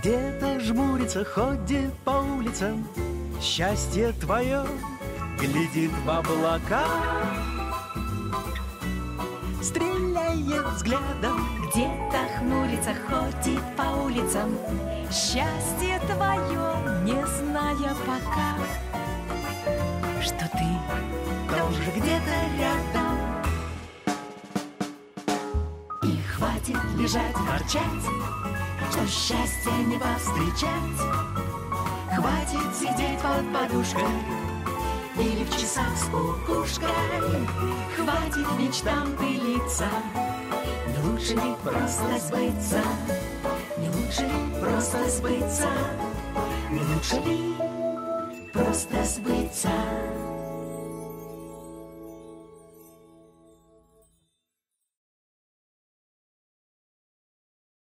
Где-то жмурится, ходит по улицам, счастье твое глядит в облака, стреляет взглядом. Где-то хмурится, ходит по улицам, счастье твое, не зная пока, что ты тоже где-то рядом. И хватит бежать, ворчать, что счастье не повстречать. Хватит сидеть под подушкой или в часах с кукушкой. Хватит мечтам пылиться, не лучше ли просто сбыться? Не лучше ли просто сбыться? Не лучше ли просто сбыться?